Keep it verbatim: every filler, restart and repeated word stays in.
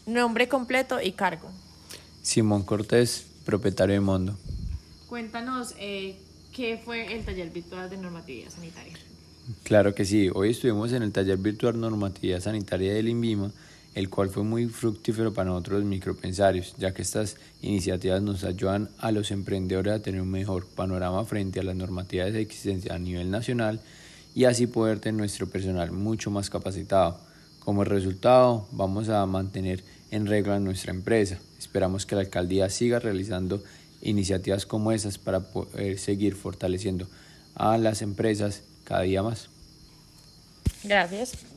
Nombre completo y cargo. Simón Cortés, propietario de Mondo. Cuéntanos eh, qué fue el taller virtual de normatividad sanitaria. Claro que sí, hoy estuvimos en el taller virtual Normatividad Sanitaria del INVIMA, el cual fue muy fructífero para nosotros los microempresarios, ya que estas iniciativas nos ayudan a los emprendedores a tener un mejor panorama frente a las normativas existentes a nivel nacional y así poder tener nuestro personal mucho más capacitado. Como resultado, vamos a mantener en regla nuestra empresa. Esperamos que la alcaldía siga realizando iniciativas como esas para poder seguir fortaleciendo a las empresas cada día más. Gracias.